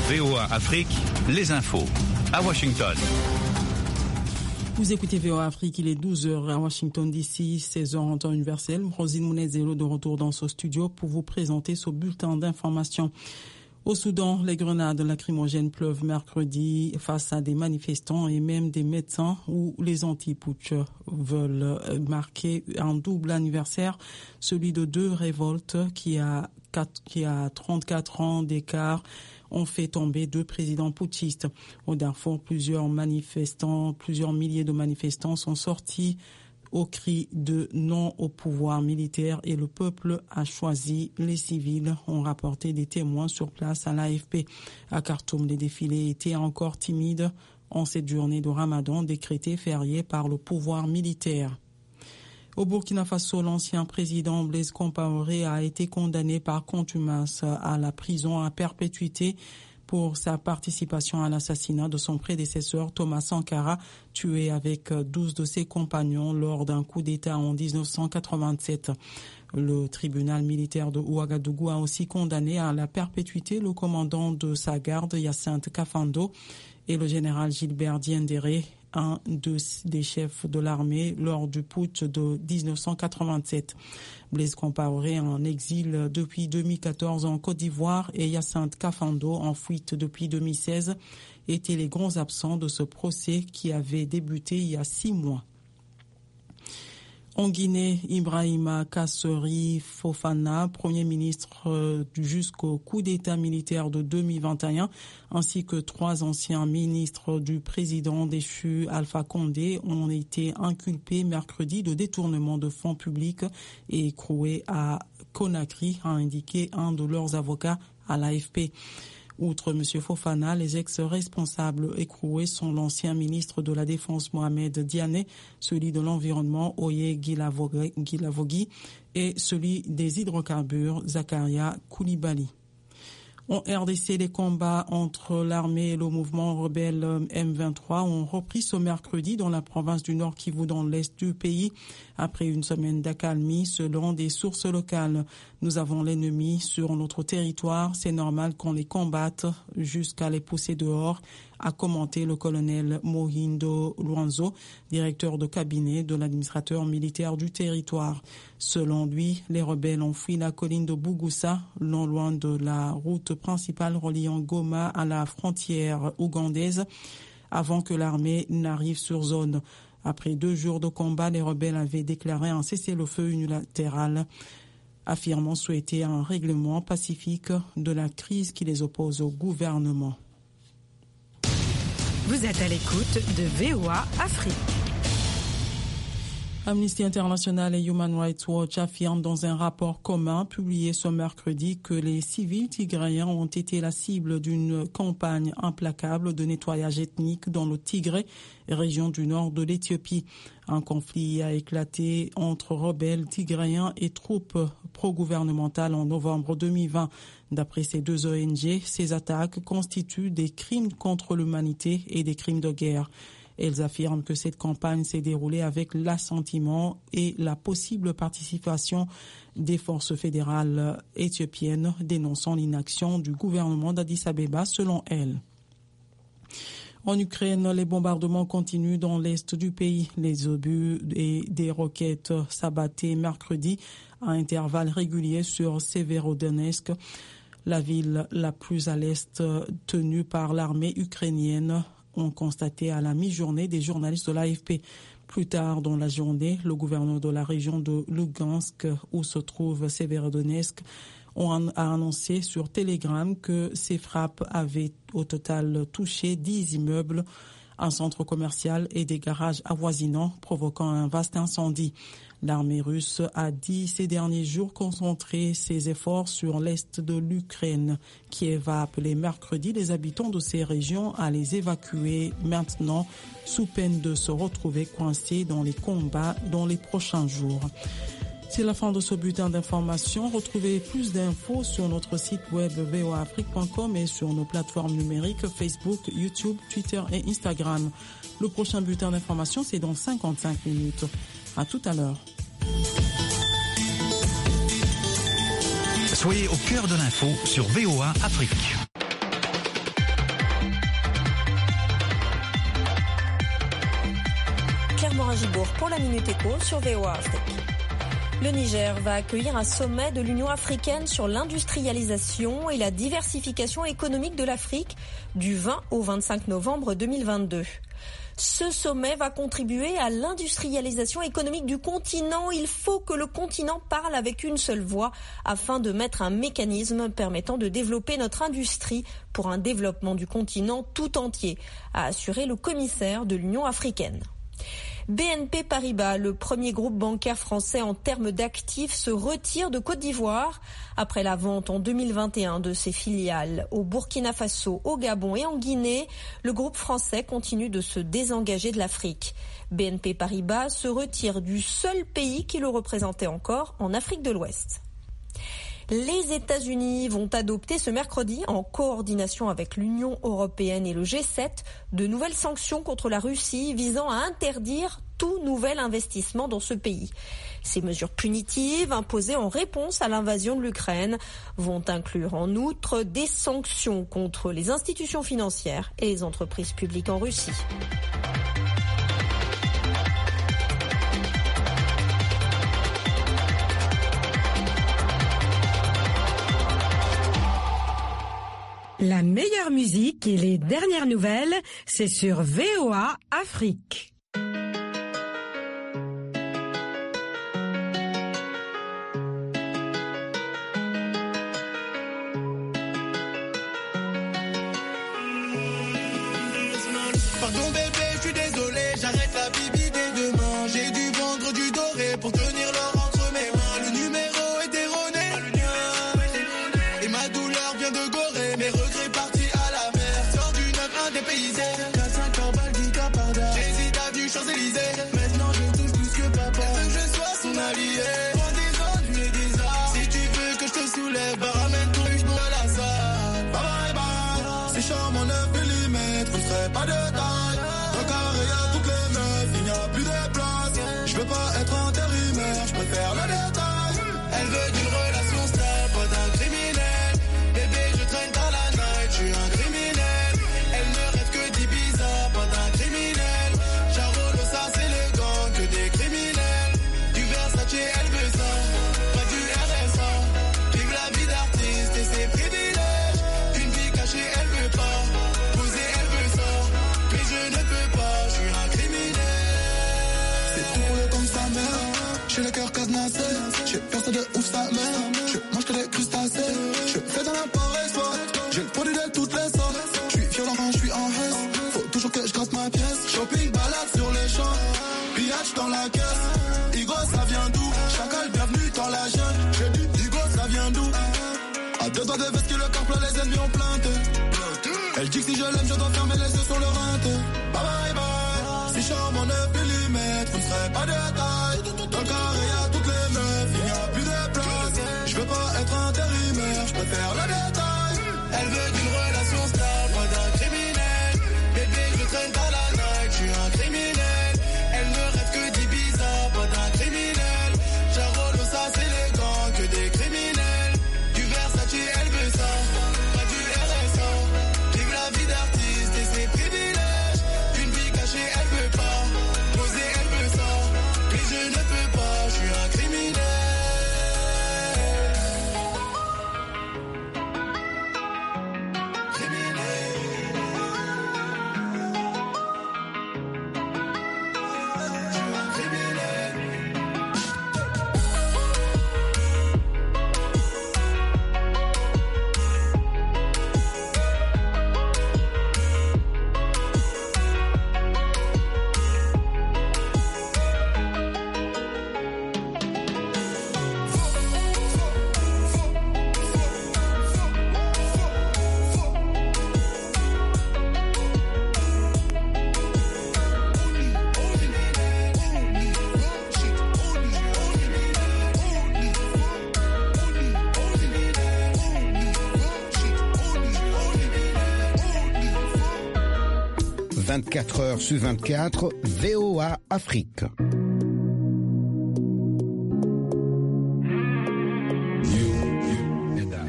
VOA Afrique, les infos à Washington. Vous écoutez VOA Afrique, il est 12h à Washington DC, 16h en temps universel. Rosine Mounezelo de retour dans ce studio pour vous présenter ce bulletin d'information. Au Soudan, les grenades lacrymogènes pleuvent mercredi face à des manifestants et même des médecins où les anti-putsch veulent marquer un double anniversaire, celui de deux révoltes qui a 34 ans d'écart ont fait tomber deux présidents putschistes. Au Darfour, plusieurs milliers de manifestants sont sortis au cri de non au pouvoir militaire et le peuple a choisi les civils, ont rapporté des témoins sur place à l'AFP. À Khartoum, les défilés étaient encore timides en cette journée de Ramadan décrétée fériée par le pouvoir militaire. Au Burkina Faso, l'ancien président Blaise Compaoré a été condamné par contumace à la prison à perpétuité pour sa participation à l'assassinat de son prédécesseur Thomas Sankara, tué avec 12 de ses compagnons lors d'un coup d'État en 1987. Le tribunal militaire de Ouagadougou a aussi condamné à la perpétuité le commandant de sa garde, Hyacinthe Kafando, et le général Gilbert Diendéré, un des chefs de l'armée lors du putsch de 1987. Blaise Compaoré en exil depuis 2014 en Côte d'Ivoire et Hyacinthe Kafando en fuite depuis 2016 étaient les grands absents de ce procès qui avait débuté il y a 6 mois. En Guinée, Ibrahima Kasseri Fofana, Premier ministre jusqu'au coup d'État militaire de 2021, ainsi que 3 anciens ministres du président déchu Alpha Condé ont été inculpés mercredi de détournement de fonds publics et écroués à Conakry, a indiqué un de leurs avocats à l'AFP. Outre M. Fofana, les ex-responsables écroués sont l'ancien ministre de la Défense Mohamed Diané, celui de l'Environnement Oye Guilavogui et celui des hydrocarbures Zakaria Koulibaly. En RDC, les combats entre l'armée et le mouvement rebelle M23 ont repris ce mercredi dans la province du Nord Kivu dans l'est du pays. Après une semaine d'accalmie, selon des sources locales, nous avons l'ennemi sur notre territoire. C'est normal qu'on les combatte jusqu'à les pousser dehors, a commenté le colonel Mohindo Luanzo, directeur de cabinet de l'administrateur militaire du territoire. Selon lui, les rebelles ont fui la colline de Bougussa, non loin de la route principale reliant Goma à la frontière ougandaise, avant que l'armée n'arrive sur zone. Après 2 jours de combat, les rebelles avaient déclaré un cessez-le-feu unilatéral, affirmant souhaiter un règlement pacifique de la crise qui les oppose au gouvernement. Vous êtes à l'écoute de VOA Afrique. Amnesty International et Human Rights Watch affirment dans un rapport commun publié ce mercredi que les civils tigréens ont été la cible d'une campagne implacable de nettoyage ethnique dans le Tigré, région du nord de l'Éthiopie. Un conflit a éclaté entre rebelles tigréens et troupes pro-gouvernementales en novembre 2020. D'après ces 2 ONG, ces attaques constituent des crimes contre l'humanité et des crimes de guerre. Elles affirment que cette campagne s'est déroulée avec l'assentiment et la possible participation des forces fédérales éthiopiennes, dénonçant l'inaction du gouvernement d'Addis Abeba, selon elles. En Ukraine, les bombardements continuent dans l'est du pays. Les obus et des roquettes s'abattaient mercredi à intervalles réguliers sur Severodonetsk, la ville la plus à l'est tenue par l'armée ukrainienne, ont constaté à la mi-journée des journalistes de l'AFP. Plus tard dans la journée, le gouverneur de la région de Lugansk, où se trouve Severodonetsk, a annoncé sur Telegram que ces frappes avaient au total touché 10 immeubles, un centre commercial et des garages avoisinants, provoquant un vaste incendie. L'armée russe a dit ces derniers jours concentrer ses efforts sur l'est de l'Ukraine. Kiev a appelé mercredi les habitants de ces régions à les évacuer maintenant, sous peine de se retrouver coincés dans les combats dans les prochains jours. C'est la fin de ce bulletin d'information. Retrouvez plus d'infos sur notre site web voaafrique.com et sur nos plateformes numériques Facebook, YouTube, Twitter et Instagram. Le prochain bulletin d'information, c'est dans 55 minutes. À tout à l'heure. Soyez au cœur de l'info sur VOA Afrique. Laura Gibourg pour la Minute Éco sur VOA Afrique. Le Niger va accueillir un sommet de l'Union africaine sur l'industrialisation et la diversification économique de l'Afrique du 20 au 25 novembre 2022. Ce sommet va contribuer à l'industrialisation économique du continent. Il faut que le continent parle avec une seule voix afin de mettre un mécanisme permettant de développer notre industrie pour un développement du continent tout entier, a assuré le commissaire de l'Union africaine. BNP Paribas, le premier groupe bancaire français en termes d'actifs, se retire de Côte d'Ivoire après la vente en 2021 de ses filiales au Burkina Faso, au Gabon et en Guinée. Le groupe français continue de se désengager de l'Afrique. BNP Paribas se retire du seul pays qui le représentait encore en Afrique de l'Ouest. Les États-Unis vont adopter ce mercredi, en coordination avec l'Union européenne et le G7, de nouvelles sanctions contre la Russie visant à interdire tout nouvel investissement dans ce pays. Ces mesures punitives, imposées en réponse à l'invasion de l'Ukraine, vont inclure en outre des sanctions contre les institutions financières et les entreprises publiques en Russie. La meilleure musique et les dernières nouvelles, c'est sur VOA Afrique. Pardon bébé, je suis désolé, j'arrête la bibi dès demain. J'ai dû vendre du doré pour tenir l'or entre mes mains. Le numéro est erroné, le mien. Et ma douleur vient de Gorée, mes regrets partis à la mer. Sors du 9-1 dépaysé, 4-5 par balle, guitare par dard. J'hésite à du Champs-Élysées, maintenant je touche plus que papa. Elle veut que je sois son allié, prends des ennuis et des arts. Si tu veux que je te soulève, bah ramène ton huche à la salle. Bye bye bye, c'est charmant 9 mm, on ne ferait pas de taille. Dans le carré y'a toutes les meufs, il n'y a plus de place. Je veux pas être intérimaire, je préfère le détail. Elle veut d'une relation stable, pas d'un criminel. Bébé, je traîne dans la night, je suis un criminel. Elle ne rêve que d'Ibiza, pas d'un criminel. Charolo, ça c'est le gang, que des criminels. Du Versace, elle veut ça, pas du RSA. Vive la vie d'artiste et ses privilèges. Une vie cachée, elle veut pas. Poser, elle veut ça, mais je ne peux pas, je suis un criminel. C'est tout pour le comme sa mère. J'ai le cœur cadenassé, j'ai personne de ouf sa mère. Je mange que des crustacés, je fais dans la paresse. J'ai le produit de toutes les sortes. Je suis violent quand je suis en haisse. Faut toujours que je gratte ma pièce. Shopping, balade sur les champs. Pillage dans la caisse. Igo, ça vient d'où? Chacal, bienvenue dans la jungle. J'ai dit Igo, ça vient d'où? À 2 doigts de veste que le corps plein, les ennemis ont plainte. Elle dit que si je l'aime, je dois fermer les yeux sur le rinté. Bye bye bye. Si charmant 9 mm, vous ne serez pas de taille. Dans le carré y'a toutes les meufs, il n'y a plus de place. Je veux pas être intérimaire, je préfère le détail. Elle veut d'une relation stable, pas d'un criminel. Bébé, je traîne dans la night, je suis un criminel. Elle ne rêve que d'Ibiza, pas d'un criminel. Charolo, ça c'est le gang, que des criminels. Du Versace, elle veut ça, pas du RSA. Vive la vie d'artiste et ses privilèges. Une vie cachée, elle veut pas. Poser, elle veut ça, mais je ne peux pas, je suis un criminel. Je suis un criminel. 24 heures sur 24, VOA Afrique.